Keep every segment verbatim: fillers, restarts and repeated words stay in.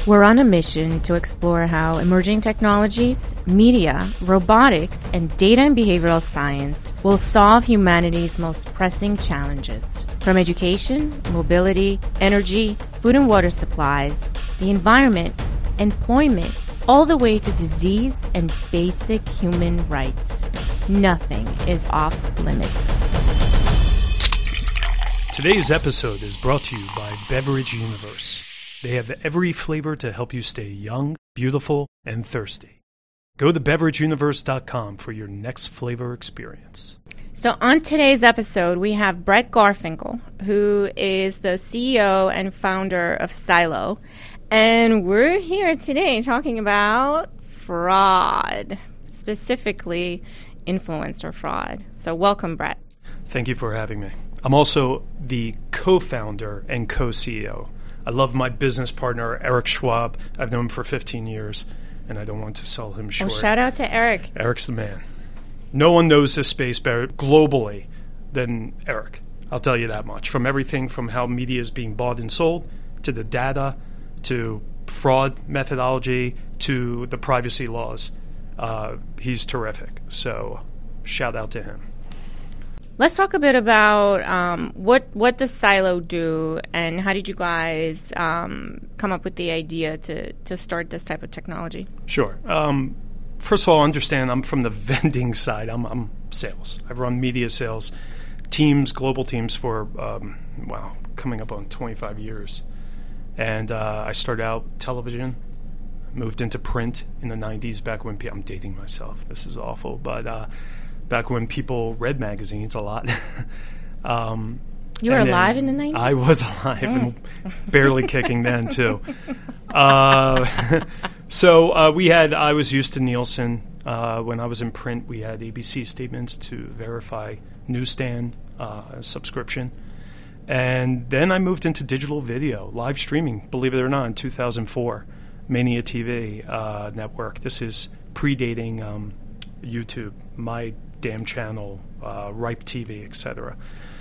We're on a mission to explore how emerging technologies, media, robotics, and data and behavioral science will solve humanity's most pressing challenges. From education, mobility, energy, food and water supplies, the environment, employment, all the way to disease and basic human rights. Nothing is off limits. Today's episode is brought to you by Beverage Universe. They have every flavor to help you stay young, beautiful, and thirsty. Go to beverage universe dot com for your next flavor experience. So on today's episode, we have Brett Garfinkel, who is the C E O and founder of Silo. And we're here today talking about fraud, specifically influencer fraud. So welcome, Brett. Thank you for having me. I'm also the co-founder and co-C E O. I love my business partner, Eric Schwab. I've known him for fifteen years, and I don't want to sell him short. Well, shout out to Eric. Eric's the man. No one knows this space better globally than Eric. I'll tell you that much. From everything from how media is being bought and sold, to the data, to fraud methodology, to the privacy laws. Uh, he's terrific. So shout out to him. Let's talk a bit about um, what what does Silo do, and how did you guys um, come up with the idea to, to start this type of technology? Sure. Um, first of all, understand I'm from the vending side. I'm, I'm sales. I've run media sales teams, global teams for, um, wow, coming up on twenty-five years. And uh, I started out television, moved into print in the nineties, back when, I'm dating myself. This is awful, but... Uh, back when people read magazines a lot. um, you were alive in the nineties? I was alive mm. and barely kicking then, too. Uh, so uh, we had, I was used to Nielsen. Uh, when I was in print, we had A B C statements to verify newsstand uh, subscription. And then I moved into digital video, live streaming, believe it or not, in two thousand four. Mania T V uh, network. This is predating um, YouTube, my damn channel, uh, Ripe T V, et cetera.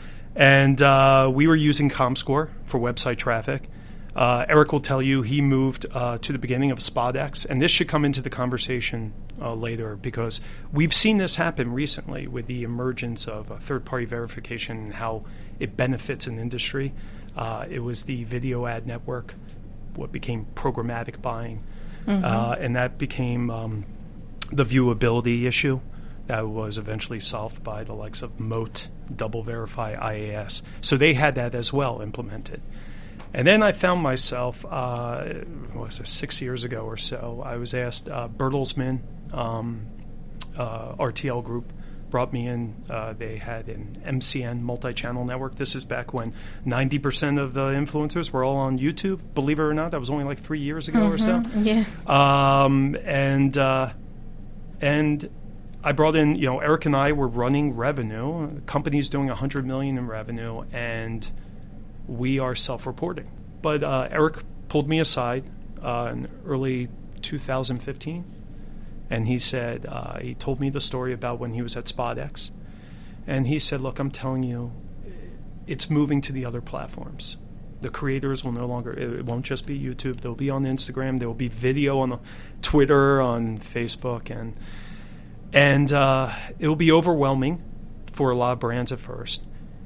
And uh, we were using ComScore for website traffic. Uh, Eric will tell you he moved uh, to the beginning of SpotX, and this should come into the conversation uh, later because we've seen this happen recently with the emergence of uh, third-party verification and how it benefits an industry. Uh, it was the video ad network, what became programmatic buying, mm-hmm. uh, and that became um, the viewability issue. That was eventually solved by the likes of Moat, Double Verify, I A S. So they had that as well implemented. And then I found myself, uh, what was it, six years ago or so, I was asked, uh, Bertelsmann, um, uh, R T L Group, brought me in. Uh, they had an M C N, multi-channel network. This is back when ninety percent of the influencers were all on YouTube. Believe it or not, that was only like three years ago mm-hmm. or so. Yes. Um, and uh, and... I brought in, you know, Eric and I were running revenue. The company's doing one hundred million dollars in revenue, and we are self-reporting. But uh, Eric pulled me aside uh, in early two thousand fifteen, and he said, uh, he told me the story about when he was at SpotX. And he said, look, I'm telling you, it's moving to the other platforms. The creators will no longer, it won't just be YouTube. They'll be on Instagram. There will be video on Twitter, on Facebook, and... And uh, it will be overwhelming for a lot of brands at first.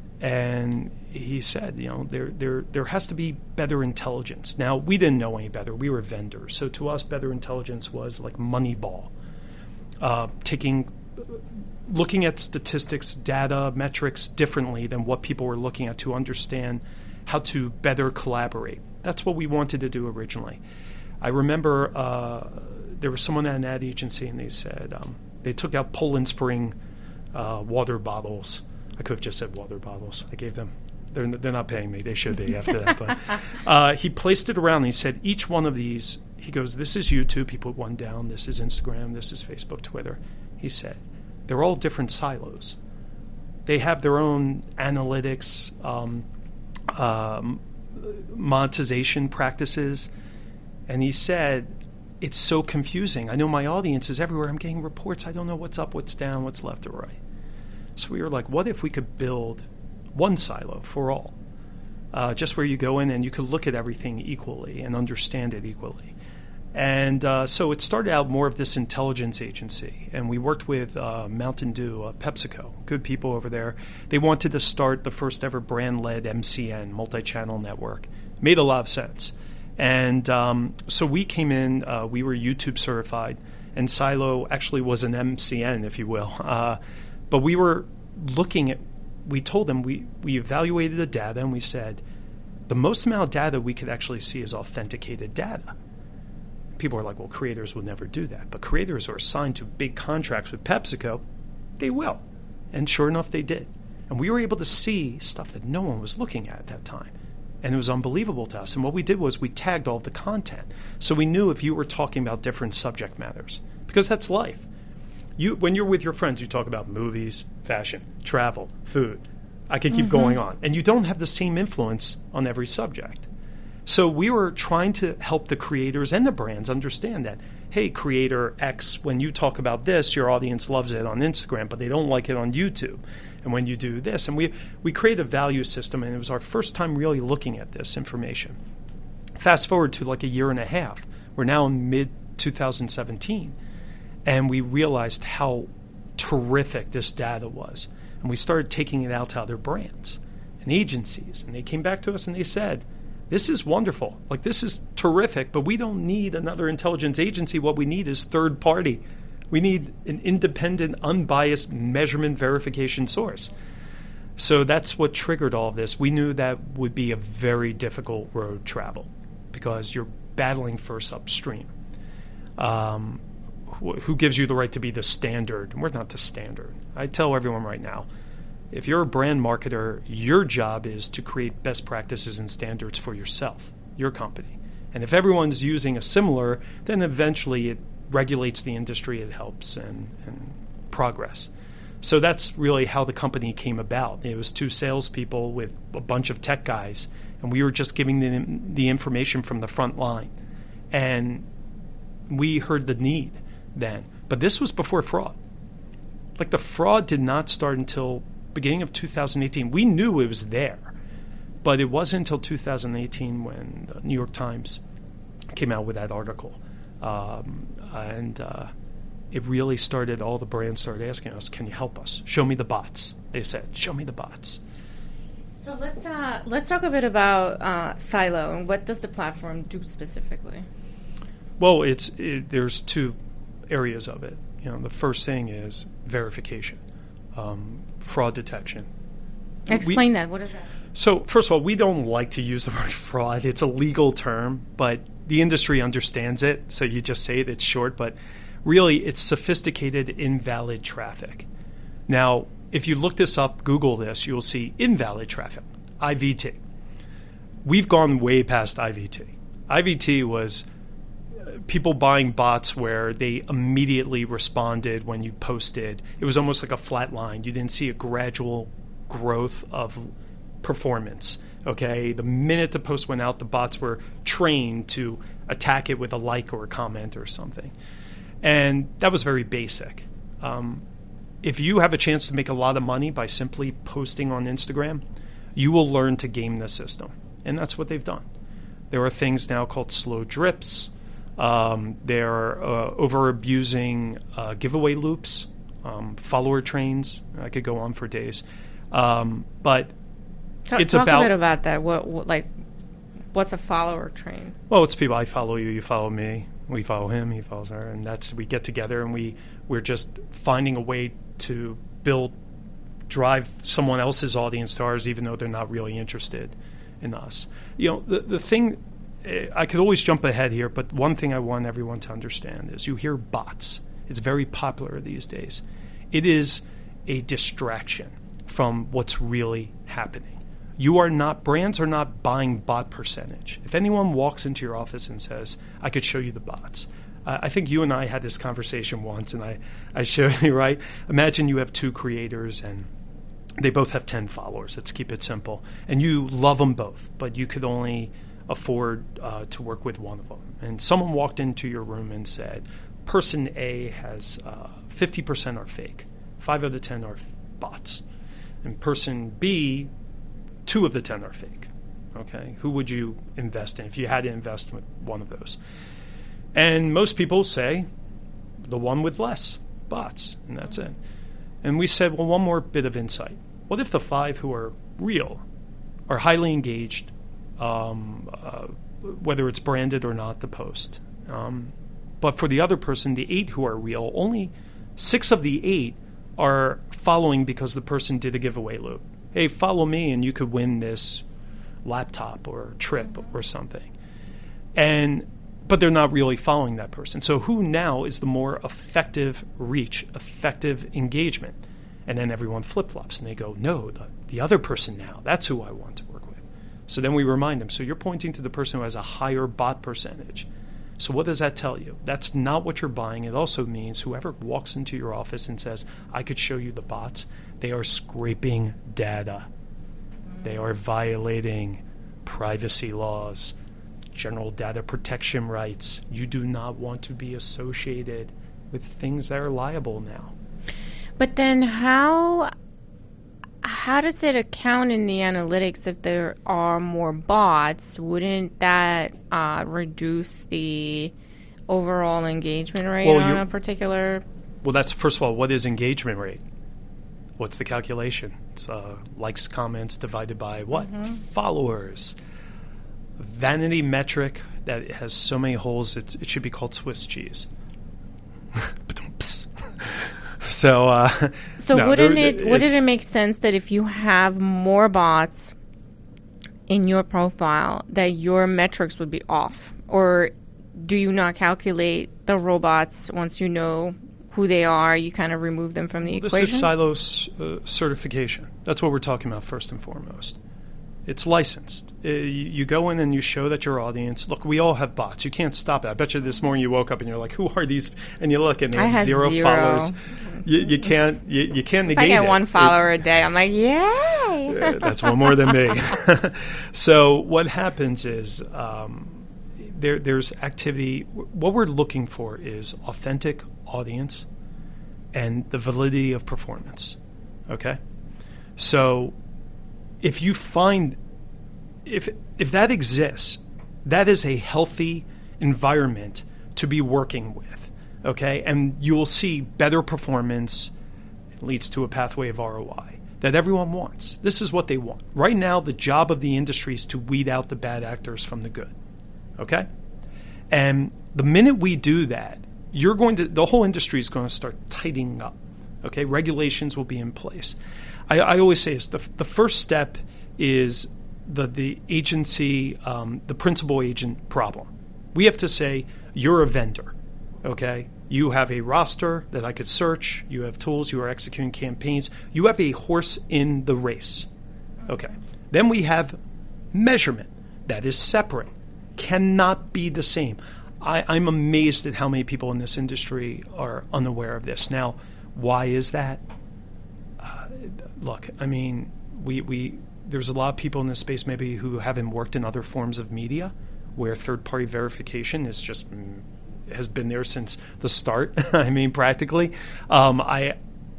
And he said, you know, there there there has to be better intelligence. Now, we didn't know any better. We were vendors. So to us, better intelligence was like Moneyball, uh, taking, looking at statistics, data, metrics differently than what people were looking at to understand how to better collaborate. That's what we wanted to do originally. I remember uh, there was someone at an ad agency, and they said, um, they took out Poland Spring uh, water bottles. I could have just said water bottles. I gave them. They're, they're not paying me. They should be after that. But uh, he placed it around, and he said, each one of these, he goes, this is YouTube. He put one down. This is Instagram. This is Facebook, Twitter. He said, they're all different silos. They have their own analytics, um, um, monetization practices. And he said, it's so confusing. I know my audience is everywhere. I'm getting reports. I don't know what's up, what's down, what's left or right. So we were like, what if we could build one silo for all? uh, just where you go in and you could look at everything equally and understand it equally. And uh, so it started out more of this intelligence agency, and we worked with uh, Mountain Dew, uh, PepsiCo, good people over there. They wanted to start the first ever brand-led M C N, multi-channel network. Made a lot of sense. And um, so we came in, uh, we were YouTube certified, and Silo actually was an M C N, if you will. Uh, but we were looking at, we told them, we, we evaluated the data, and we said, the most amount of data we could actually see is authenticated data. People are like, well, creators would never do that. But creators are assigned to big contracts with PepsiCo. They will. And sure enough, they did. And we were able to see stuff that no one was looking at at that time. And it was unbelievable to us. And what we did was we tagged all of the content. So we knew if you were talking about different subject matters. Because that's life. You, when you're with your friends, you talk about movies, fashion, travel, food. I could keep mm-hmm. going on. And you don't have the same influence on every subject. So we were trying to help the creators and the brands understand that, hey, creator X, when you talk about this, your audience loves it on Instagram, but they don't like it on YouTube. And when you do this, and we, we created a value system, and it was our first time really looking at this information. Fast forward to like a year and a half. We're now in mid twenty seventeen, and we realized how terrific this data was. And we started taking it out to other brands and agencies. And they came back to us and they said, this is wonderful. Like, this is terrific, but we don't need another intelligence agency. What we need is third party. We need an independent, unbiased measurement verification source. So that's what triggered all of this. We knew that would be a very difficult road travel because you're battling first upstream. Um, wh- who gives you the right to be the standard? We're not the standard. I tell everyone right now, if you're a brand marketer, your job is to create best practices and standards for yourself, your company. And if everyone's using a similar, then eventually it regulates the industry, it helps, and, and progress. So that's really how the company came about. It was two salespeople with a bunch of tech guys, and we were just giving them the information from the front line. And we heard the need then. But this was before fraud. Like, the fraud did not start until beginning of two thousand eighteen. We knew it was there, but it wasn't until two thousand eighteen when the New York Times came out with that article. Um, and uh, it really started, all the brands started asking us, can you help us? Show me the bots. They said, show me the bots. So let's uh, let's talk a bit about uh, Silo and what does the platform do specifically? Well, it's it, there's two areas of it. You know, the first thing is verification. Um, fraud detection. Explain we, that. What is that? So, first of all, we don't like to use the word fraud. It's a legal term, but the industry understands it, so you just say it, it's short, but really it's sophisticated, invalid traffic. Now, if you look this up, Google this, you'll see invalid traffic, I V T. We've gone way past I V T. I V T was people buying bots where they immediately responded when you posted. It was almost like a flat line. You didn't see a gradual growth of performance. Okay, the minute the post went out, the bots were trained to attack it with a like or a comment or something. And that was very basic. Um, if you have a chance to make a lot of money by simply posting on Instagram, you will learn to game the system. And that's what they've done. There are things now called slow drips. Um, they're uh, over-abusing uh, giveaway loops, um, follower trains. I could go on for days. Um, but talk, it's talk about... a bit about that. What, what, like, what's a follower train? Well, it's people, I follow you, you follow me. We follow him, he follows her. And that's, we get together and we, we're just finding a way to build, drive someone else's audience to ours, even though they're not really interested in us. You know, the, the thing... I could always jump ahead here, but one thing I want everyone to understand is you hear bots. It's very popular these days. It is a distraction from what's really happening. You are not, brands are not buying bot percentage. If anyone walks into your office and says, I could show you the bots. Uh, I think you and I had this conversation once, and I, I showed you, right? Imagine you have two creators and they both have ten followers. Let's keep it simple. And you love them both, but you could only afford uh, to work with one of them. And someone walked into your room and said, person A has uh, fifty percent are fake, five of the ten are f- bots. And person B, two of the ten are fake. Okay, who would you invest in if you had to invest in one of those? And most people say the one with less bots, and that's it. And we said, well, one more bit of insight. What if the five who are real are highly engaged, um, uh, whether it's branded or not, the post? Um, but for the other person, the eight who are real, only six of the eight are following because the person did a giveaway loop. Hey, follow me and you could win this laptop or trip or something. And but they're not really following that person. So who now is the more effective reach, effective engagement? And then everyone flip-flops and they go, no, the, the other person now, that's who I want to work with. So then we remind them, so you're pointing to the person who has a higher bot percentage. So what does that tell you? That's not what you're buying. It also means whoever walks into your office and says, I could show you the bots, they are scraping data. They are violating privacy laws, general data protection rights. You do not want to be associated with things that are liable now. But then how how does it account in the analytics if there are more bots? Wouldn't that uh, reduce the overall engagement rate well, on a particular... Well, that's, first of all, what is engagement rate? What's the calculation? It's uh, likes, comments divided by what? Mm-hmm. Followers. Vanity metric that has so many holes, it, it should be called Swiss cheese. so, uh, so no, wouldn't there, it wouldn't it make sense that if you have more bots in your profile, that your metrics would be off? Or do you not calculate the robots once you know who they are, you kind of remove them from the well, equation? This is Silos uh, certification. That's what we're talking about first and foremost. It's licensed. Uh, you, you go in and you show that your audience, look, we all have bots. You can't stop it. I bet you this morning you woke up and you're like, who are these? And you look and they I have zero, zero followers. You, you can't you, you can't negate it. If I get it. one follower it, a day, I'm like, yay! Yeah, that's one more than me. So what happens is um, there there's activity. What we're looking for is authentic audience and the validity of performance. Okay? So if you find if if that exists, that is a healthy environment to be working with. Okay? And you will see better performance. It leads to a pathway of R O I that everyone wants. This is what they want. Right now, the job of the industry is to weed out the bad actors from the good. Okay? And the minute we do that, you're going to, the whole industry is going to start tightening up. Okay? Regulations will be in place. I, I always say this, the, the first step is the, the agency, um, the principal agent problem. We have to say, you're a vendor. Okay? You have a roster that I could search. You have tools. You are executing campaigns. You have a horse in the race. Okay. Then we have measurement. That is separate. Cannot be the same. I, I'm amazed at how many people in this industry are unaware of this. Now, why is that? Uh, look, I mean, we, we there's a lot of people in this space maybe who haven't worked in other forms of media where third-party verification is just has been there since the start. I mean, practically. Um, I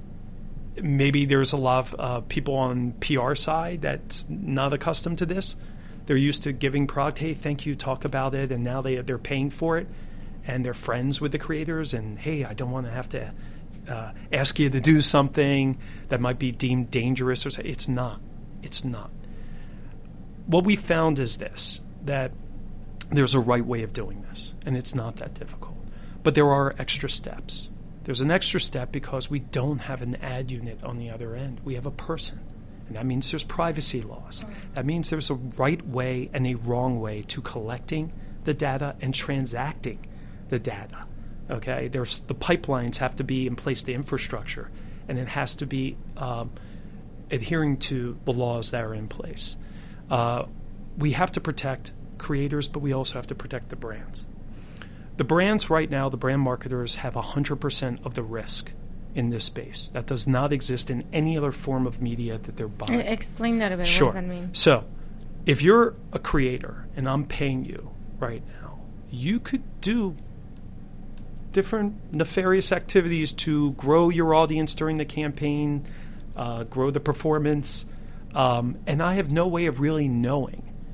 maybe there's a lot of uh, people on P R side that's not accustomed to this. They're used to giving product, hey, thank you, talk about it, and now they they're paying for it, and they're friends with the creators, and hey, I don't want to have to uh, ask you to do something that might be deemed dangerous or something. It's not. It's not. What we found is this, that there's a right way of doing this, and it's not that difficult. But there are extra steps. There's an extra step because we don't have an ad unit on the other end. We have a person. And that means there's privacy laws. That means there's a right way and a wrong way to collecting the data and transacting the data. Okay? There's the pipelines have to be in place, the infrastructure, and it has to be um, adhering to the laws that are in place. Uh, we have to protect creators, but we also have to protect the brands. The brands right now, the brand marketers have one hundred percent of the risk in this space. That does not exist in any other form of media that they're buying. Explain that a bit. Sure. What does that mean? So, if you're a creator and I'm paying you right now, you could do different nefarious activities to grow your audience during the campaign, uh, grow the performance, um, and I have no way of really knowing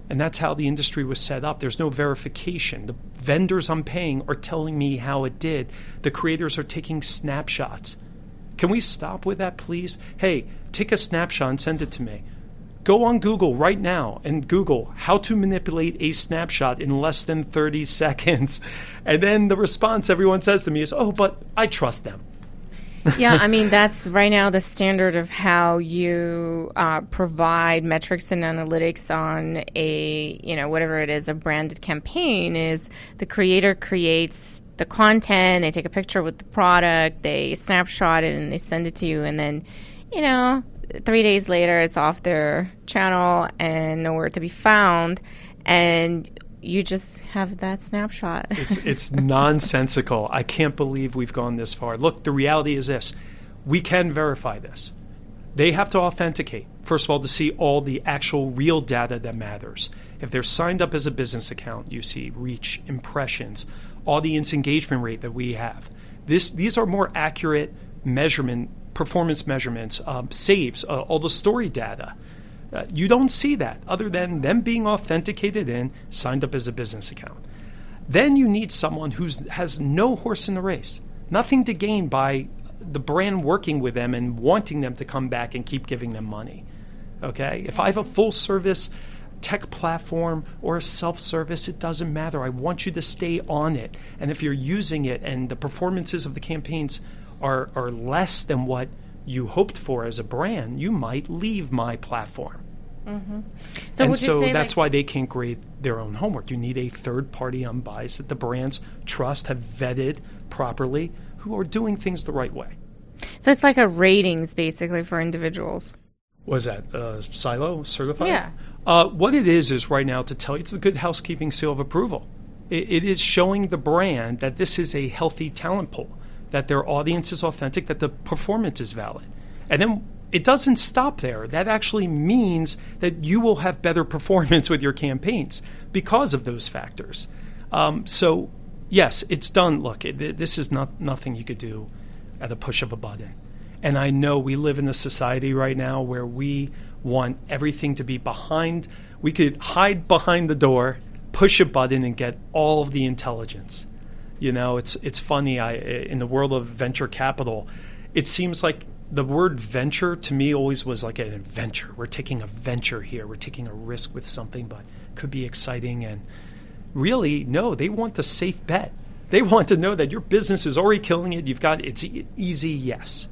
And that's how the industry was set up. There's no verification. The vendors I'm paying are telling me how it did. The creators are taking snapshots. Can we stop with that, please? Hey, take a snapshot and send it to me. Go on Google right now and Google how to manipulate a snapshot in less than thirty seconds. And then the response everyone says to me is, oh, but I trust them. Yeah, I mean, that's right now the standard of how you uh, provide metrics and analytics on a, you know, whatever it is, a branded campaign is the creator creates the content, they take a picture with the product, they snapshot it and they send it to you. And then, you know, three days later, it's off their channel and nowhere to be found. And you just have that snapshot. it's it's nonsensical. I can't believe we've gone this far. Look, the reality is this. We can verify this. They have to authenticate, first of all, to see all the actual real data that matters. If they're signed up as a business account, you see reach, impressions, audience engagement rate that we have. This These are more accurate measurement, performance measurements, um, saves, uh, all the story data. Uh, you don't see that other than them being authenticated in, signed up as a business account. Then you need someone who has no horse in the race, nothing to gain by the brand working with them and wanting them to come back and keep giving them money. Okay? If I have a full service tech platform or a self-service, it doesn't matter. I want you to stay on it. And if you're using it and the performances of the campaigns are, are less than what you hoped for as a brand, you might leave my platform. Mm-hmm. So and would you so say that's like- why they can't grade their own homework. You need a third party unbiased that the brands trust, have vetted properly, who are doing things the right way. So it's like a ratings basically for individuals. Was that uh, Silo certified? Yeah. Uh, what it is is right now to tell you, it's the Good Housekeeping seal of approval. It, it is showing the brand that this is a healthy talent pool, that their audience is authentic, that the performance is valid. And then it doesn't stop there. That actually means that you will have better performance with your campaigns because of those factors. Um, so, yes, it's done. Look, it, this is not nothing you could do at a push of a button. And I know we live in a society right now where we want everything to be behind. We could hide behind the door, push a button, and get all of the intelligence. You know, it's it's funny. I in the world of venture capital, it seems like the word venture to me always was like an adventure. We're taking a venture here. We're taking a risk with something, but could be exciting. And really, no, they want the safe bet. They want to know that your business is already killing it. You've got it's easy, yes.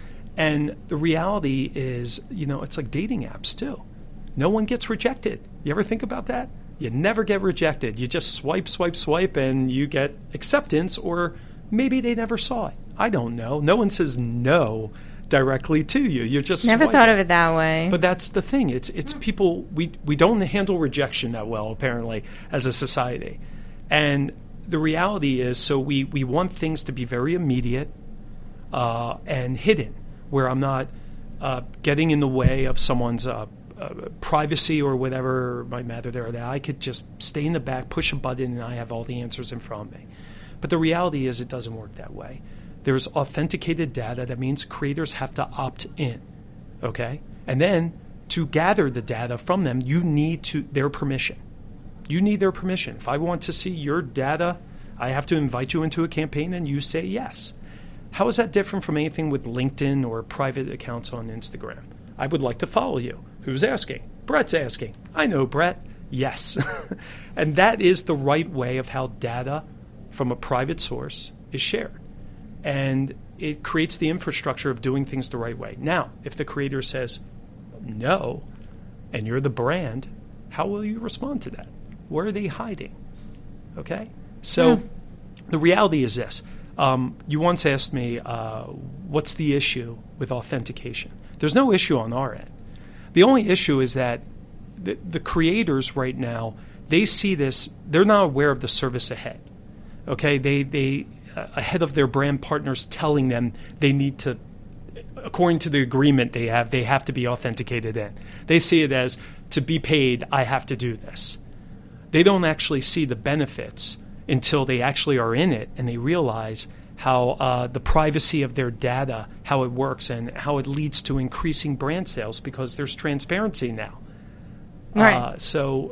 And the reality is, you know, it's like dating apps too. No one gets rejected. You ever think about that? You never get rejected. You just swipe, swipe, swipe, and you get acceptance, or maybe they never saw it. I don't know. No one says no directly to you. You're just never swiping. Thought of it that way. But that's the thing. It's it's people, we, we don't handle rejection that well, apparently, as a society. And the reality is, so we, we want things to be very immediate uh, and hidden, where I'm not uh, getting in the way of someone's uh, uh, privacy or whatever might matter there. That I could just stay in the back, push a button, and I have all the answers in front of me. But the reality is it doesn't work that way. There's authenticated data. That means creators have to opt in, okay? And then to gather the data from them, you need to their permission. You need their permission. If I want to see your data, I have to invite you into a campaign and you say yes. How is that different from anything with LinkedIn or private accounts on Instagram? I would like to follow you. Who's asking? Brett's asking. I know Brett. Yes. And that is the right way of how data from a private source is shared. And it creates the infrastructure of doing things the right way. Now, if the creator says no, and you're the brand, how will you respond to that? Where are they hiding? Okay? So mm. the reality is this. Um, you once asked me, uh, what's the issue with authentication? There's no issue on our end. The only issue is that the, the creators right now, they see this, they're not aware of the service ahead. Okay? They, they uh, ahead of their brand partners telling them they need to, according to the agreement they have, they have to be authenticated in. They see it as, to be paid, I have to do this. They don't actually see the benefits until they actually are in it and they realize how uh, the privacy of their data, how it works, and how it leads to increasing brand sales because there's transparency now. Right. Uh, so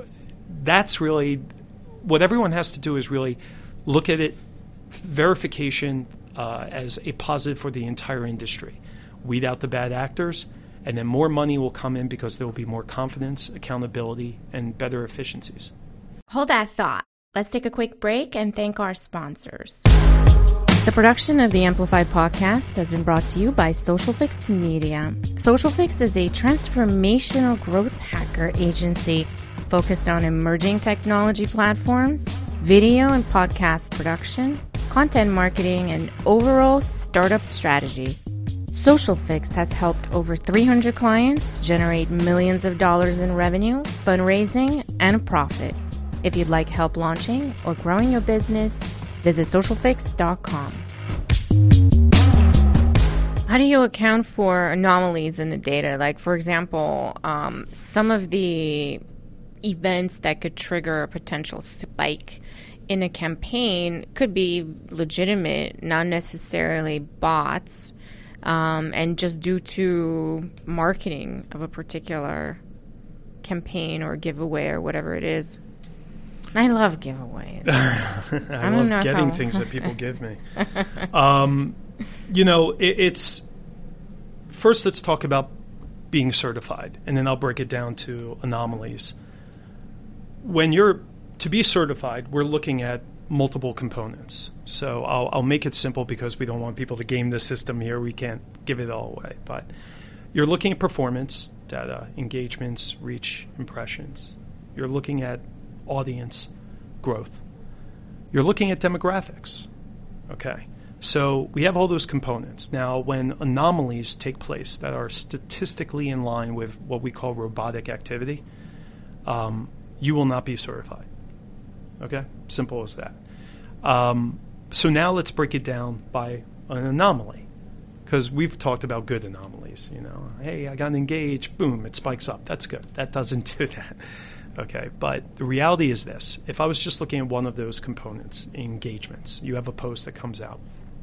that's really what everyone has to do is really look at it, verification uh, as a positive for the entire industry. Weed out the bad actors, and then more money will come in because there will be more confidence, accountability, and better efficiencies. Hold that thought. Let's take a quick break and thank our sponsors. The production of the Amplified podcast has been brought to you by SocialFix Media. SocialFix is a transformational growth hacker agency focused on emerging technology platforms, video and podcast production, content marketing, and overall startup strategy. SocialFix has helped over three hundred clients generate millions of dollars in revenue, fundraising, and profit. If you'd like help launching or growing your business, visit social fix dot com. How do you account for anomalies in the data? Like, for example, um, some of the events that could trigger a potential spike in a campaign could be legitimate, not necessarily bots, um, and just due to marketing of a particular campaign or giveaway or whatever it is. I love giveaways. I, I love getting how... things that people give me. Um, you know, it, it's first let's talk about being certified, and then I'll break it down to anomalies. When you're to be certified, we're looking at multiple components. So I'll, I'll make it simple because we don't want people to game the system here. We can't give it all away. But you're looking at performance data, engagements, reach, impressions. You're looking at audience growth. You're looking at demographics. Okay. So we have all those components. Now, when anomalies take place that are statistically in line with what we call robotic activity, um, you will not be certified. Okay? Simple as that. Um, so now let's break it down by an anomaly, because we've talked about good anomalies. You know, hey, I got engaged, boom, it spikes up. That's good. That doesn't do that. Okay, but the reality is this. If I was just looking at one of those components, engagements, you have a post that comes out.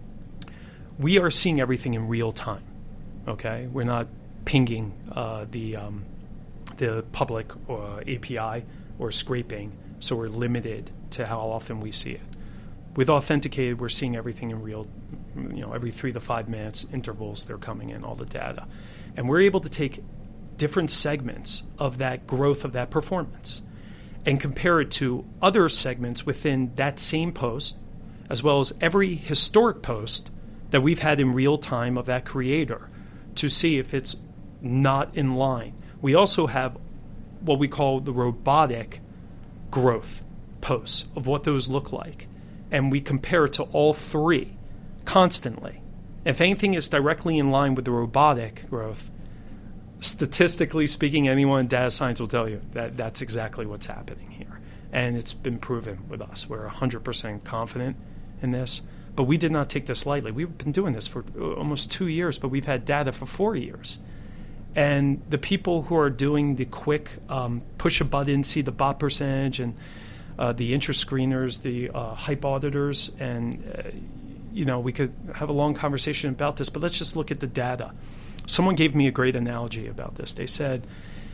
We are seeing everything in real time. Okay, we're not pinging uh, the um, the public uh, A P I or scraping, so we're limited to how often we see it. With Authenticated, we're seeing everything in real, you know, every three to five minutes intervals. They're coming in, all the data, and we're able to take different segments of that growth of that performance and compare it to other segments within that same post, as well as every historic post that we've had in real time of that creator, to see if it's not in line. We also have what we call the robotic growth posts of what those look like, and we compare it to all three constantly. If anything is directly in line with the robotic growth, statistically speaking, anyone in data science will tell you that that's exactly what's happening here. And it's been proven with us. We're one hundred percent confident in this. But we did not take this lightly. We've been doing this for almost two years, but we've had data for four years. And the people who are doing the quick um, push a button, see the bot percentage, and uh, the interest screeners, the uh, hype auditors, and uh, you know, we could have a long conversation about this, but let's just look at the data. Someone gave me a great analogy about this. They said,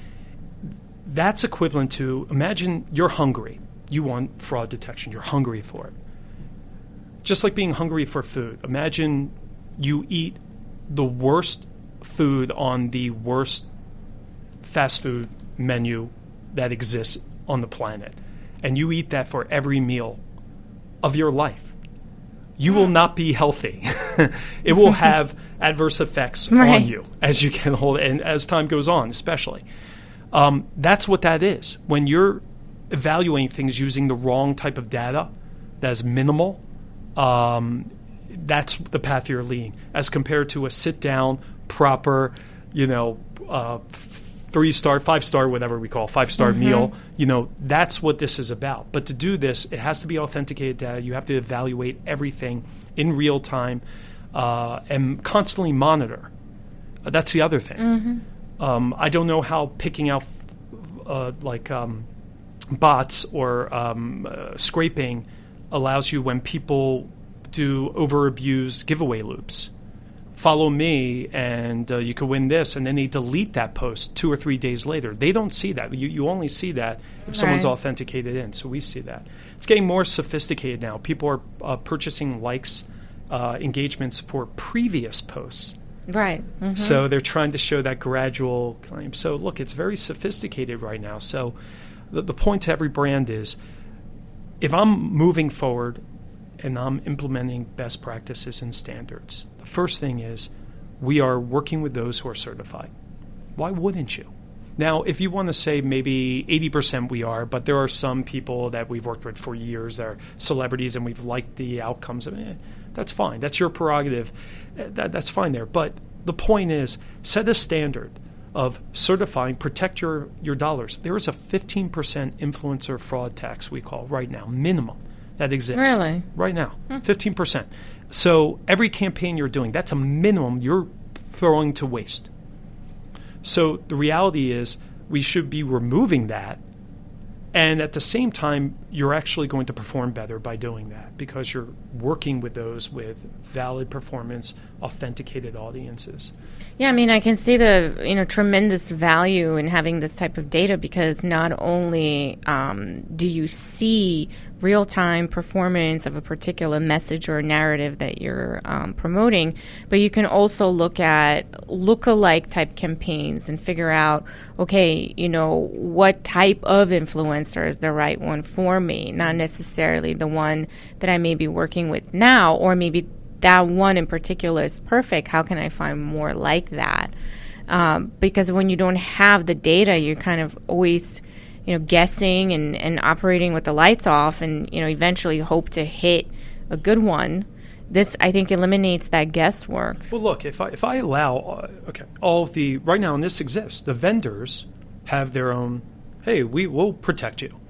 that's equivalent to, imagine you're hungry. You want fraud detection. You're hungry for it. Just like being hungry for food. Imagine you eat the worst food on the worst fast food menu that exists on the planet, and you eat that for every meal of your life. You will not be healthy. It will have adverse effects right. on you as you get older and as time goes on, especially. Um, that's what that is. When you're evaluating things using the wrong type of data that is minimal, um, that's the path you're leading, as compared to a sit-down, proper, you know, uh, three-star, five-star, whatever we call five-star mm-hmm. meal. You know, that's what this is about. But to do this, it has to be authenticated data. You have to evaluate everything in real time uh, and constantly monitor. Uh, that's the other thing. Mm-hmm. Um, I don't know how picking out uh, like um, bots or um, uh, scraping allows you when people do over-abuse giveaway loops follow me and uh, you could win this, and then they delete that post two or three days later. They don't see that. You, you only see that if someone's Right. authenticated in, so we see that. It's getting more sophisticated now. People are uh, purchasing likes, uh, engagements for previous posts. Right. Mhm. So they're trying to show that gradual claim. So look, it's very sophisticated right now. So the, the point to every brand is, if I'm moving forward and I'm implementing best practices and standards, the first thing is we are working with those who are certified. Why wouldn't you? Now, if you want to say maybe eighty percent we are, but there are some people that we've worked with for years that are celebrities and we've liked the outcomes of it, that's fine. That's your prerogative. That, that's fine there. But the point is, set a standard of certifying, protect your, your dollars. There is a fifteen percent influencer fraud tax, we call right now, minimum, that exists. Really? Right now, fifteen percent. So every campaign you're doing, that's a minimum you're throwing to waste. So the reality is we should be removing that. And at the same time, you're actually going to perform better by doing that because you're working with those with valid performance, authenticated audiences. Yeah, I mean, I can see the you know tremendous value in having this type of data because not only um, do you see real-time performance of a particular message or narrative that you're um, promoting, but you can also look at look-alike type campaigns and figure out, okay, you know, what type of influencer is the right one for me, not necessarily the one that I may be working with now, or maybe that one in particular is perfect. How can I find more like that? Um, because when you don't have the data, you're kind of always, you know, guessing and, and operating with the lights off, and you know, eventually hope to hit a good one. This, I think, eliminates that guesswork. Well, look, if I if I allow, uh, okay, all of the right now, and this exists, the vendors have their own. Hey, we will protect you.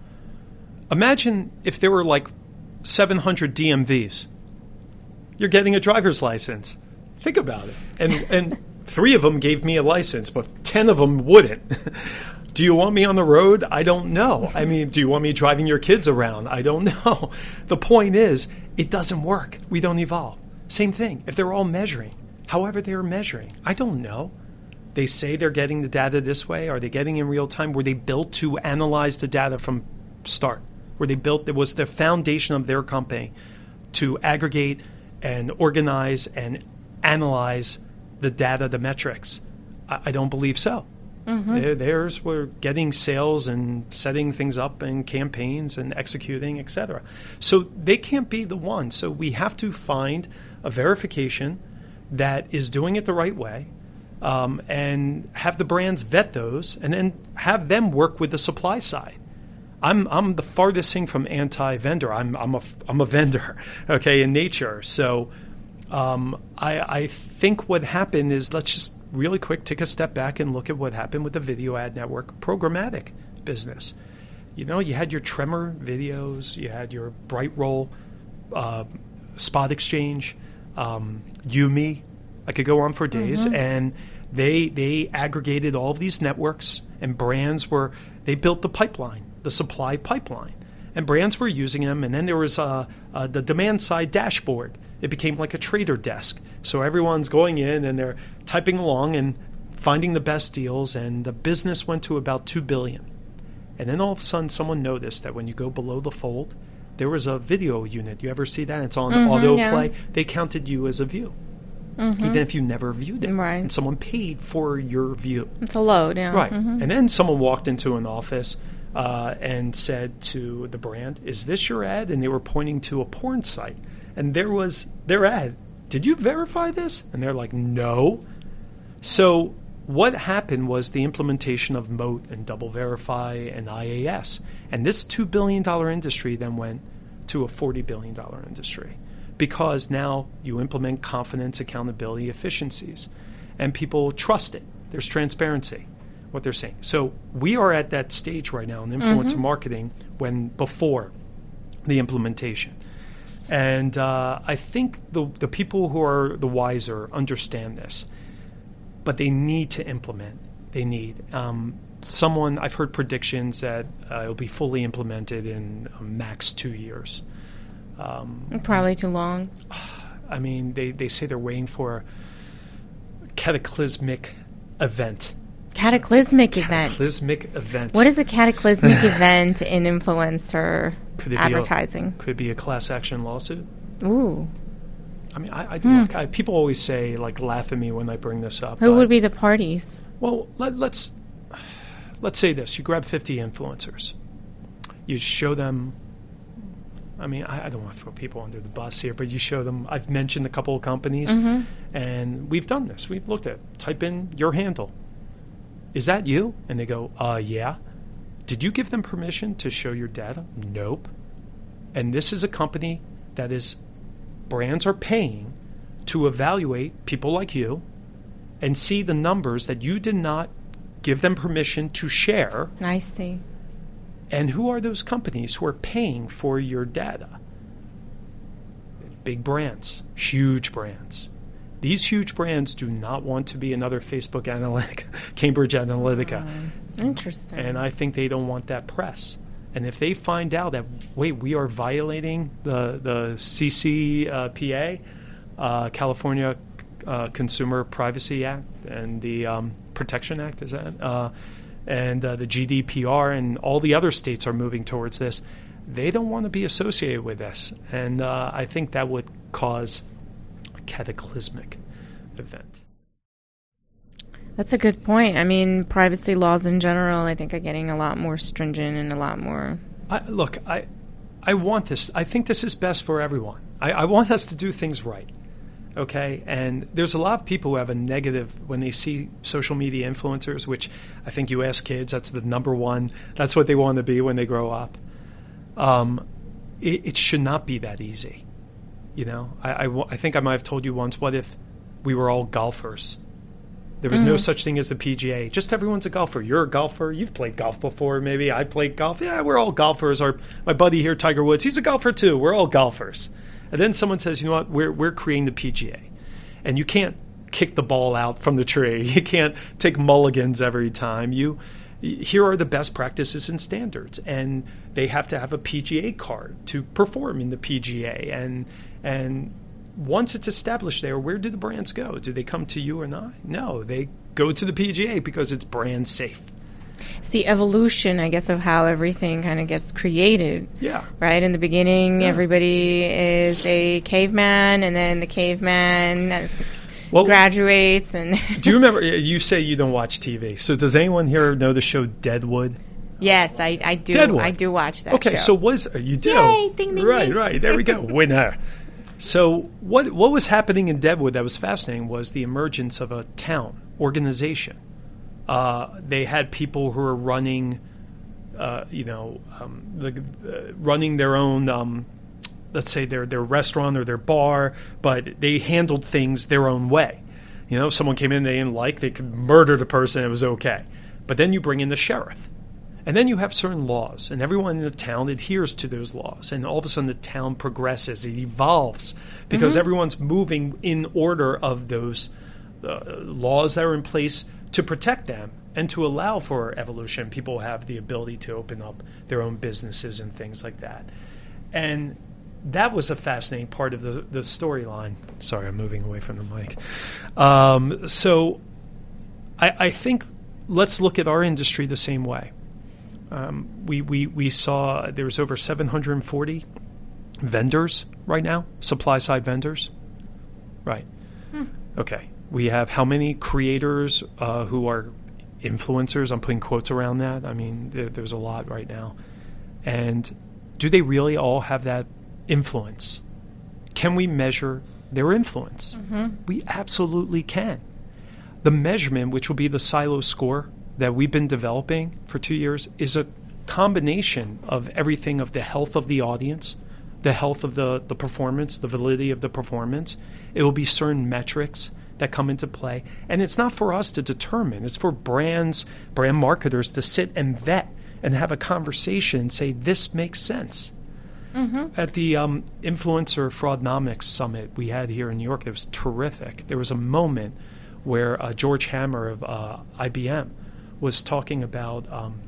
Imagine if there were like seven hundred D M Vs. You're getting a driver's license. Think about it. And and three of them gave me a license, but ten of them wouldn't. Do you want me on the road? I don't know. I mean, do you want me driving your kids around? I don't know. The point is, it doesn't work. We don't evolve. Same thing. If they're all measuring, however they're measuring, I don't know. They say they're getting the data this way. Are they getting in real time? Were they built to analyze the data from start? Were they built, it was the foundation of their company to aggregate and organize and analyze the data, the metrics? I, I don't believe so. Mm-hmm. Theirs were getting sales and setting things up and campaigns and executing, et cetera. So they can't be the one. So we have to find a verification that is doing it the right way, um, and have the brands vet those, and then have them work with the supply side. I'm I'm the farthest thing from anti-vendor. I'm I'm a I'm a vendor, okay, in nature. So um, I I think what happened is, let's just really quick take a step back and look at what happened with the video ad network programmatic business. You know, you had your Tremor videos, you had your Brightroll, uh, Spot Exchange, um, Yumi. I could go on for days, mm-hmm. and they they aggregated all of these networks, and brands were they built the pipeline. The supply pipeline, and brands were using them. And then there was uh, uh, the demand side dashboard. It became like a trader desk. So everyone's going in and they're typing along and finding the best deals. And the business went to about two billion dollars. And then all of a sudden, someone noticed that when you go below the fold, there was a video unit. You ever see that? It's on mm-hmm, autoplay. Yeah. They counted you as a view, mm-hmm. even if you never viewed it. Right. And someone paid for your view. It's a load, yeah. Right. Mm-hmm. And then someone walked into an office Uh, and said to the brand, "Is this your ad?" And they were pointing to a porn site. And there was their ad. "Did you verify this?" And they're like, "No." So what happened was the implementation of Moat and Double Verify and I A S. And this two billion dollars industry then went to a forty billion dollars industry, because now you implement confidence, accountability, efficiencies, and people trust it. There's transparency. What they're saying. So we are at that stage right now in influencer mm-hmm. marketing when before the implementation. And uh, I think the the people who are the wiser understand this, but they need to implement. They need. Um, someone, I've heard predictions that uh, it'll be fully implemented in uh, max two years. Um, Probably too long. I mean, they, they say they're waiting for cataclysmic event. Cataclysmic event. Cataclysmic event. What is a cataclysmic event in influencer could it advertising? Be a, could it be a class action lawsuit? Ooh. I mean, I, I, Hmm. look, I people always say, like, laugh at me when I bring this up. Who but, would be the parties? Well, let, let's let's say this: you grab fifty influencers, you show them. I mean, I, I don't want to throw people under the bus here, but you show them. I've mentioned a couple of companies, Mm-hmm. and we've done this. We've looked at type in your handle. Is that you? And they go, uh, yeah. Did you give them permission to show your data? Nope. And this is a company that is, brands are paying to evaluate people like you and see the numbers that you did not give them permission to share. I see. And who are those companies who are paying for your data? Big brands, huge brands. These huge brands do not want to be another Facebook Analytica, Cambridge Analytica. Um, interesting. And I think they don't want that press. And if they find out that, wait, we are violating the, the C C P A, uh, California uh, Consumer Privacy Act, and the um, Protection Act, is that? Uh, and uh, the G D P R, and all the other states are moving towards this, they don't want to be associated with this. And uh, I think that would cause a cataclysmic event. That's a good point. I mean, privacy laws in general, I think, are getting a lot more stringent and a lot more... I, look, I I want this. I think this is best for everyone. I, I want us to do things right, okay? And there's a lot of people who have a negative when they see social media influencers, which I think you ask kids, that's the number one. That's what they want to be when they grow up. Um, it, it should not be that easy, you know? I, I, I think I might have told you once, what if we were all golfers? There was mm-hmm. no such thing as the P G A. Just everyone's a golfer. You're a golfer. You've played golf before, maybe. I played golf. Yeah, we're all golfers. Our my buddy here, Tiger Woods, he's a golfer too. We're all golfers. And then someone says, you know what, we're we're creating the P G A. And you can't kick the ball out from the tree. You can't take mulligans every time. You here are the best practices and standards. And they have to have a P G A card to perform in the P G A. And and once it's established there, where do the brands go? Do they come to you or not? No, they go to the P G A because it's brand safe. It's the evolution, I guess, of how everything kind of gets created. Yeah. Right? In the beginning, yeah. everybody is a caveman, and then the caveman well, graduates. And do you remember, you say you don't watch T V, so does anyone here know the show Deadwood? Yes, I, I do. Deadwood. I do watch that okay, show. so was you do. Yay, ding, ding, right, ding. right. There we go. Winner. So what what was happening in Deadwood that was fascinating was the emergence of a town organization. Uh, they had people who were running, uh, you know, um, the, uh, running their own, um, let's say their their restaurant or their bar, but they handled things their own way. You know, if someone came in they didn't like, they could murder the person, it was okay. But then you bring in the sheriff. And then you have certain laws, and everyone in the town adheres to those laws. And all of a sudden the town progresses, it evolves, because mm-hmm. everyone's moving in order of those uh, laws that are in place to protect them and to allow for evolution. People have the ability to open up their own businesses and things like that. And that was a fascinating part of the, the storyline. Sorry, I'm moving away from the mic. Um, so I, I think let's look at our industry the same way. Um, we, we, we saw there's over seven hundred forty vendors right now, supply-side vendors. Right. Hmm. Okay. We have how many creators uh, who are influencers? I'm putting quotes around that. I mean, there, there's a lot right now. And do they really all have that influence? Can we measure their influence? Mm-hmm. We absolutely can. The measurement, which will be the Silo score that we've been developing for two years, is a combination of everything of the health of the audience, the health of the, the performance, the validity of the performance. It will be certain metrics that come into play. And it's not for us to determine. It's for brands, brand marketers to sit and vet and have a conversation and say, this makes sense. Mm-hmm. At the um, Influencer Fraudnomics Summit we had here in New York, it was terrific. There was a moment where uh, George Hammer of uh, I B M was talking about um,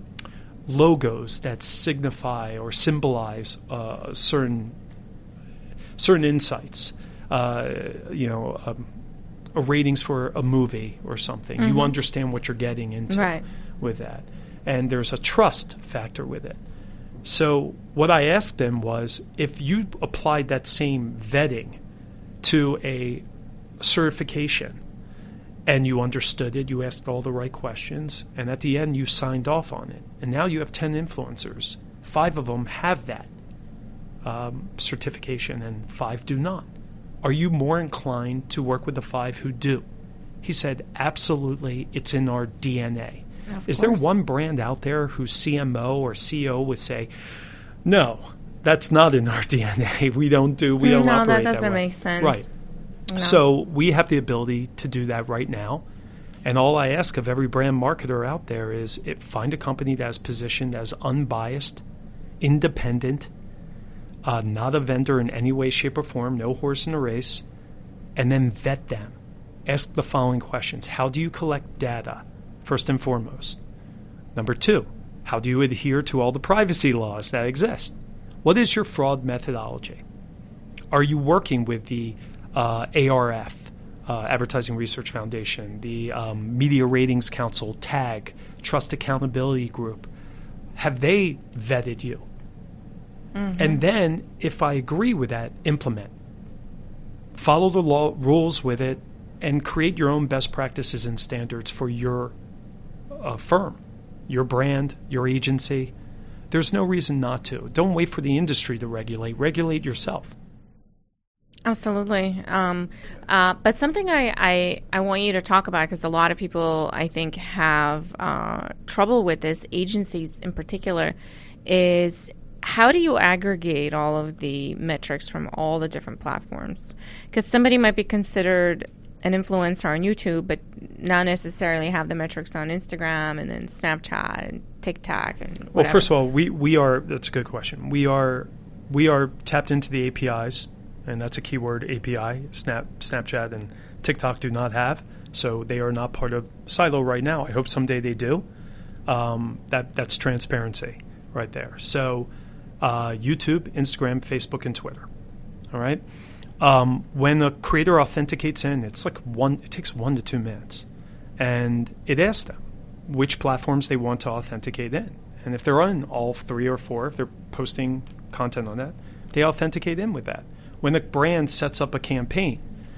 logos that signify or symbolize uh, certain certain insights. Uh, you know, um, a ratings for a movie or something. Mm-hmm. You understand what you're getting into right. with that. And there's a trust factor with it. So what I asked them was, if you applied that same vetting to a certification and you understood it, you asked all the right questions, and at the end you signed off on it, and now you have ten influencers. Five of them have that um, certification and five do not. Are you more inclined to work with the five who do? He said, absolutely, it's in our D N A. Of Is course. there one brand out there whose C M O or C E O would say, no, that's not in our D N A. We don't do, we don't no, operate that doesn't that way. make sense. Right. No. So we have the ability to do that right now. And all I ask of every brand marketer out there is it, find a company that is positioned as unbiased, independent, uh, not a vendor in any way, shape, or form, no horse in the race, and then vet them. Ask the following questions. How do you collect data, first and foremost? Number two, how do you adhere to all the privacy laws that exist? What is your fraud methodology? Are you working with the uh, A R F, uh, Advertising Research Foundation, the um, Media Ratings Council, TAG, Trust Accountability Group? Have they vetted you? Mm-hmm. And then, if I agree with that, implement. Follow the law rules with it, and create your own best practices and standards for your uh, firm, your brand, your agency. There's no reason not to. Don't wait for the industry to regulate. Regulate yourself. Absolutely. Um, uh, but something I, I, I want you to talk about, because a lot of people, I think, have uh, trouble with this, agencies in particular, is how do you aggregate all of the metrics from all the different platforms? Because somebody might be considered an influencer on YouTube, but not necessarily have the metrics on Instagram and then Snapchat and TikTok and whatever. Well, first of all, we, we are, that's a good question. We are, we are tapped into the A P Is. And that's a keyword, A P I. Snap, Snapchat and TikTok do not have, so they are not part of Silo right now. I hope someday they do. Um, that that's transparency right there. So uh, YouTube, Instagram, Facebook, and Twitter. All right. Um, when a creator authenticates in, it's like one. It takes one to two minutes, and it asks them which platforms they want to authenticate in, and if they're on all three or four, if they're posting content on that, they authenticate in with that. When a brand sets up a campaign,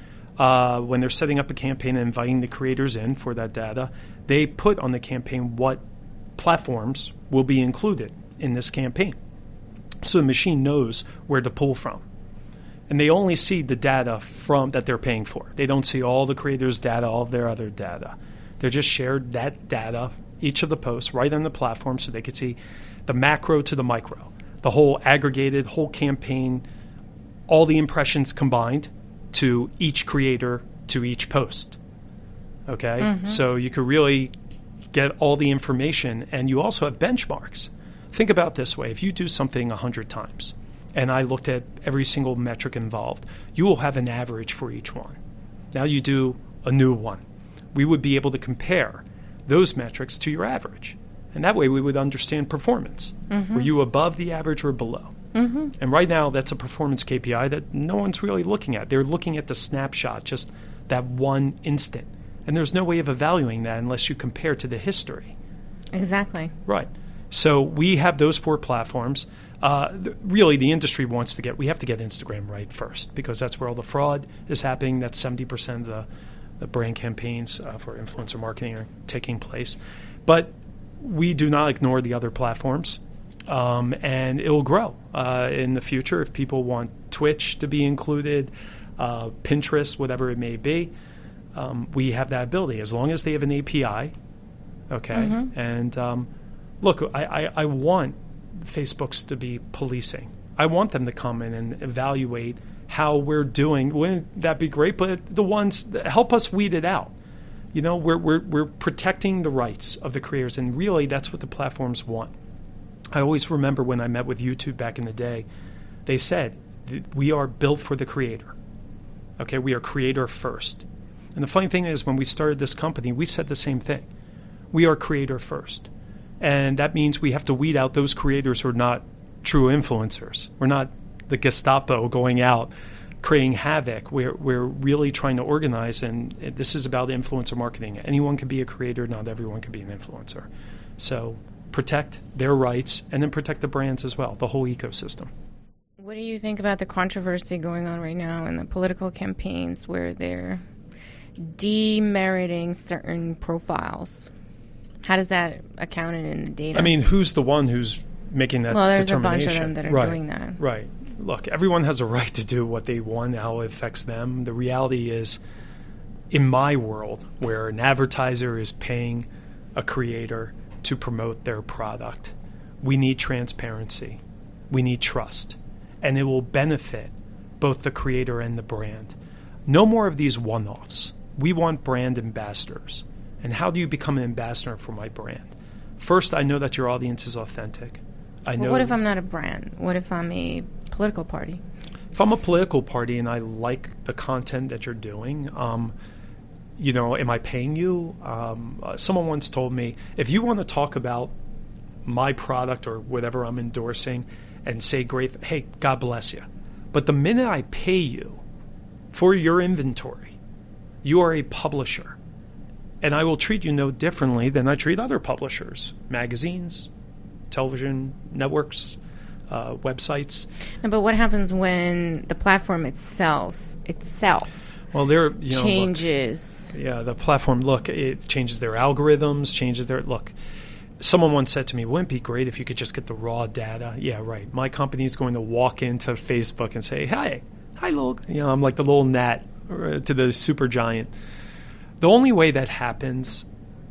uh, when they're setting up a campaign and inviting the creators in for that data, they put on the campaign what platforms will be included in this campaign. So the machine knows where to pull from. And they only see the data from that they're paying for. They don't see all the creators' data, all of their other data. They're just shared that data, each of the posts, right on the platform so they could see the macro to the micro, the whole aggregated, whole campaign, all the impressions combined to each creator, to each post. Okay? Mm-hmm. So you could really get all the information, and you also have benchmarks. Think about it this way. If you do something one hundred times, and I looked at every single metric involved, you will have an average for each one. Now you do a new one. We would be able to compare those metrics to your average. And that way we would understand performance. Mm-hmm. Were you above the average or below? Mm-hmm. And right now, that's a performance K P I that no one's really looking at. They're looking at the snapshot, just that one instant. And there's no way of evaluating that unless you compare to the history. Exactly. Right. So we have those four platforms. Uh, th- really, the industry wants to get, we have to get Instagram right first, because that's where all the fraud is happening. That's seventy percent of the, the brand campaigns uh, for influencer marketing are taking place. But we do not ignore the other platforms. Um, and it will grow uh, in the future if people want Twitch to be included, uh, Pinterest, whatever it may be. Um, we have that ability as long as they have an A P I. Okay. Mm-hmm. And um, look, I, I, I want Facebook's to be policing. I want them to come in and evaluate how we're doing. Wouldn't that be great? But the ones that help us weed it out. You know, we're we're we're protecting the rights of the creators, and really that's what the platforms want. I always remember when I met with YouTube back in the day, they said, we are built for the creator. Okay, we are creator first. And the funny thing is, when we started this company, we said the same thing. We are creator first. And that means we have to weed out those creators who are not true influencers. We're not the Gestapo going out creating havoc. We're, we're really trying to organize, and this is about influencer marketing. Anyone can be a creator, not everyone can be an influencer. So protect their rights, and then protect the brands as well, the whole ecosystem. What do you think about the controversy going on right now in the political campaigns where they're demeriting certain profiles? How does that accounted in the data? I mean, who's the one who's making that well, there's determination? a bunch of them that are right, doing that. Right. Look, everyone has a right to do what they want, how it affects them. The reality is, in my world, where an advertiser is paying a creator to promote their product, we need transparency. We need trust. And it will benefit both the creator and the brand. No more of these one-offs. We want brand ambassadors. And how do you become an ambassador for my brand? First, I know that your audience is authentic. I know. Well, what if I'm not a brand? What if I'm a political party? If I'm a political party and I like the content that you're doing, um, you know, am I paying you? Um, uh, someone once told me, if you want to talk about my product or whatever I'm endorsing and say great, hey, God bless you. But the minute I pay you for your inventory, you are a publisher. And I will treat you no differently than I treat other publishers, magazines, television networks, uh, websites. No, but what happens when the platform itself itself well, they're, you know, changes? Look, yeah, the platform, look, it changes their algorithms, changes their, look, someone once said to me, wouldn't it be great if you could just get the raw data? Yeah, right. My company is going to walk into Facebook and say, hi, hi, little, you know, I'm like the little gnat to the super giant. The only way that happens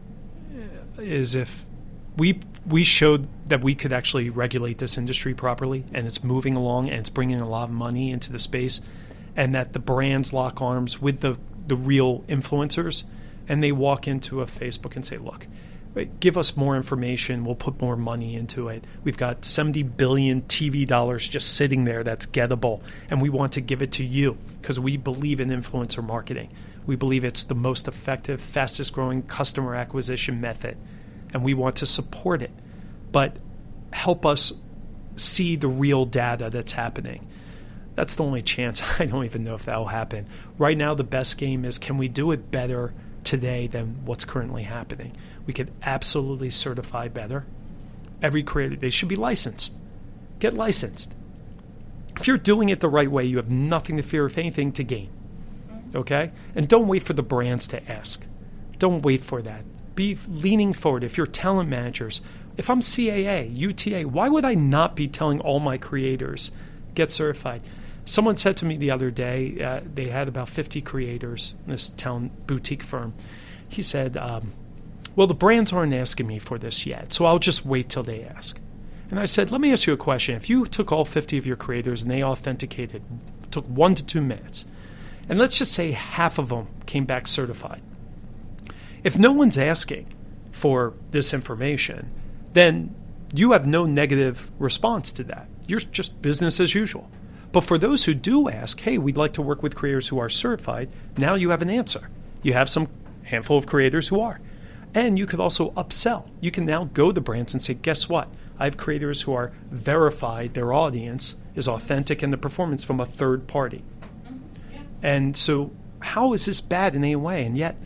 is if we we showed that we could actually regulate this industry properly, and it's moving along, and it's bringing a lot of money into the space, and that the brands lock arms with the, the real influencers, and they walk into a Facebook and say, look, give us more information, we'll put more money into it. We've got seventy billion T V dollars just sitting there that's gettable, and we want to give it to you because we believe in influencer marketing. We believe it's the most effective, fastest growing customer acquisition method, and we want to support it. But help us see the real data that's happening. That's the only chance. I don't even know if that will happen. Right now, the best game is, can we do it better today than what's currently happening? We could absolutely certify better. Every creator, they should be licensed. Get licensed. If you're doing it the right way, you have nothing to fear, if anything, to gain. Okay? And don't wait for the brands to ask. Don't wait for that. Be leaning forward. If you're talent managers, if I'm C A A, U T A, why would I not be telling all my creators, get certified? Someone said to me the other day, uh, they had about fifty creators, this talent boutique firm. He said, um, well, the brands aren't asking me for this yet, so I'll just wait till they ask. And I said, let me ask you a question. If you took all fifty of your creators and they authenticated, took one to two minutes, and let's just say half of them came back certified. If no one's asking for this information, then you have no negative response to that. You're just business as usual. But for those who do ask, hey, we'd like to work with creators who are certified, now you have an answer. You have some handful of creators who are. And you could also upsell. You can now go to brands and say, guess what? I have creators who are verified, their audience is authentic, and the performance from a third party. And so how is this bad in any way? And yet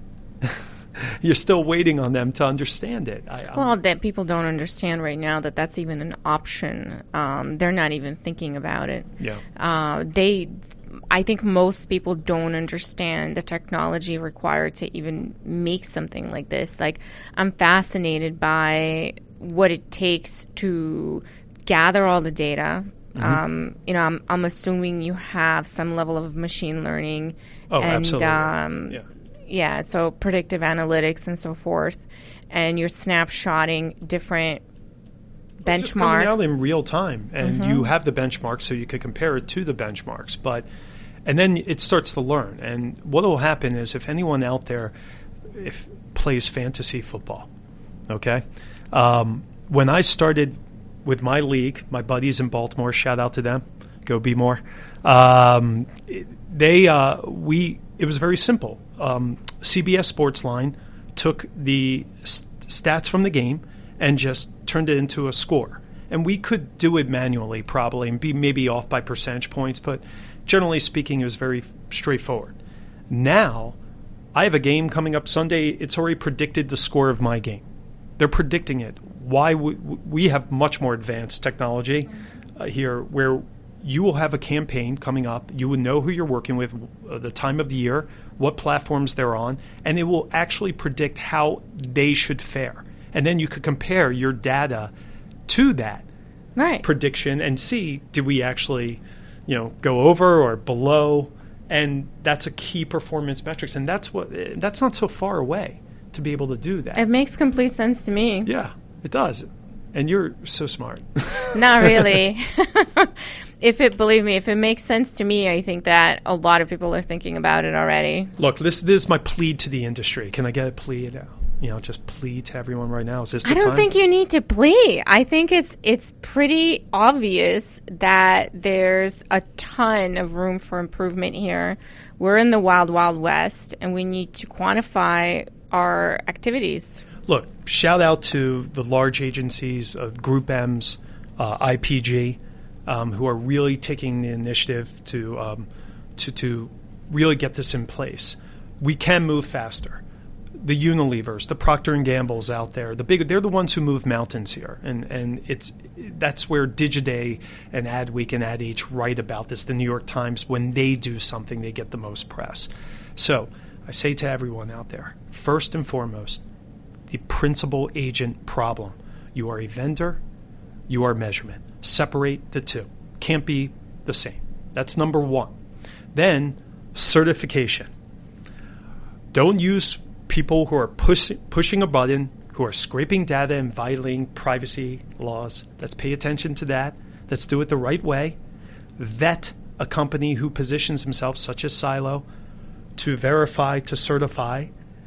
you're still waiting on them to understand it. I, well, that people don't understand right now that that's even an option. Um, they're not even thinking about it. Yeah. Uh, they, I think most people don't understand the technology required to even make something like this. Like, I'm fascinated by what it takes to gather all the data. Mm-hmm. Um, you know, I'm, I'm assuming you have some level of machine learning. Oh, and, absolutely. Um, yeah. Yeah, so predictive analytics and so forth, and you're snapshotting different benchmarks. It's just coming out in real time, and mm-hmm. you have the benchmarks, so you could compare it to the benchmarks. But and then it starts to learn. And what will happen is, if anyone out there if plays fantasy football, okay, um, when I started with my league, my buddies in Baltimore, shout out to them, go Be More. Um, they uh, we it was very simple. Um, C B S Sportsline took the st- stats from the game and just turned it into a score. And we could do it manually probably and be maybe off by percentage points, but generally speaking, it was very straightforward. Now, I have a game coming up Sunday. It's already predicted the score of my game. They're predicting it. Why would we have much more advanced technology uh, here where you will have a campaign coming up. You would know who you're working with, uh, the time of the year, what platforms they're on, and it will actually predict how they should fare. And then you could compare your data to that right. prediction and see, did we actually, you know, go over or below? And that's a key performance metrics. And that's what that's not so far away to be able to do that. It makes complete sense to me. Yeah, it does. And you're so smart. Not really. If it, believe me, if it makes sense to me, I think that a lot of people are thinking about it already. Look, this, this is my plea to the industry. Can I get a plea now? You know, just plea to everyone right now. Is this the I don't time? think you need to plea. I think it's it's pretty obvious that there's a ton of room for improvement here. We're in the wild, wild west, and we need to quantify our activities. Look, shout out to the large agencies of Group M's, uh, I P G, um, who are really taking the initiative to um, to to really get this in place. We can move faster. The Unilevers, the Procter and Gamble's out there, the big, they're the ones who move mountains here, and and it's that's where Digiday and Adweek and Ad Age write about this. The New York Times, when they do something, they get the most press. So I say to everyone out there, first and foremost, the principal agent problem. You are a vendor, you are measurement. Separate the two. Can't be the same. That's number one. Then certification. Don't use people who are push, pushing a button, who are scraping data and violating privacy laws. Let's pay attention to that. Let's do it the right way. Vet a company who positions themselves, such as Silo, to verify, to certify,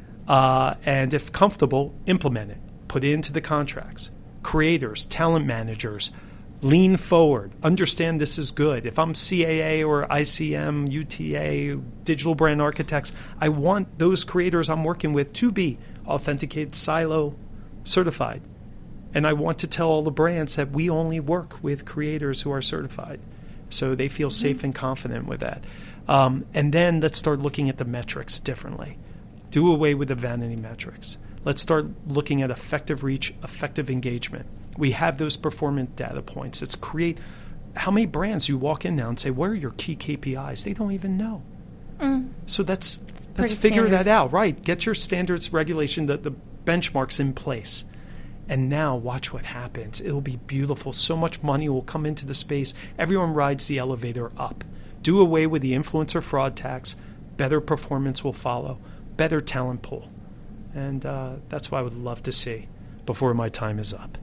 uh, and if comfortable, implement it. Put it into the contracts. Creators, talent managers, lean forward. Understand this is good. If I'm C A A or I C M, U T A, digital brand architects, I want those creators I'm working with to be authenticated, Silo certified. And I want to tell all the brands that we only work with creators who are certified, so they feel safe and confident with that. Um, and then let's start looking at the metrics differently. Do away with the vanity metrics. Let's start looking at effective reach, effective engagement. We have those performance data points. Let's create how many brands you walk in now and say, where are your key K P Is? They don't even know. Mm. So that's let's figure standard. that out. Right. Get your standards regulation, the, the benchmarks in place. And now watch what happens. It'll be beautiful. So much money will come into the space. Everyone rides the elevator up. Do away with the influencer fraud tax. Better performance will follow. Better talent pool. And uh, that's what I would love to see before my time is up.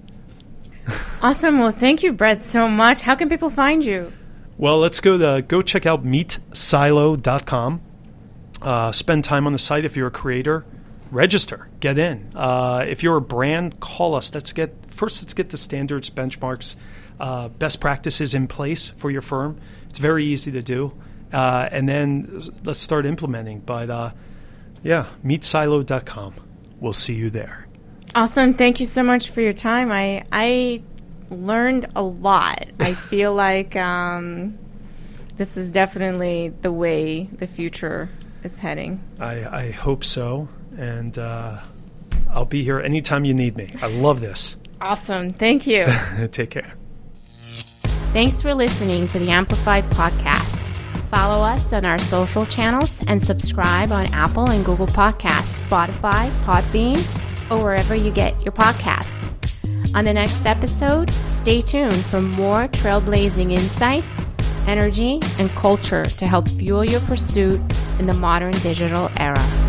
Awesome. Well, thank you, Brett, so much. How can people find you? Well, let's go to go check out meet silo dot com. Uh, spend time on the site. If you're a creator, register, get in. Uh, if you're a brand, call us. Let's get first. Let's get the standards, benchmarks, uh, best practices in place for your firm. It's very easy to do, uh, and then let's start implementing. But uh, yeah, meet silo dot com. We'll see you there. Awesome. Thank you so much for your time. I I learned a lot. I feel like um, this is definitely the way the future is heading. I, I hope so. And uh, I'll be here anytime you need me. I love this. Awesome. Thank you. Take care. Thanks for listening to the Amplified Podcast. Follow us on our social channels and subscribe on Apple and Google Podcasts, Spotify, Podbean, or wherever you get your podcasts. On the next episode, stay tuned for more trailblazing insights, energy, and culture to help fuel your pursuit in the modern digital era.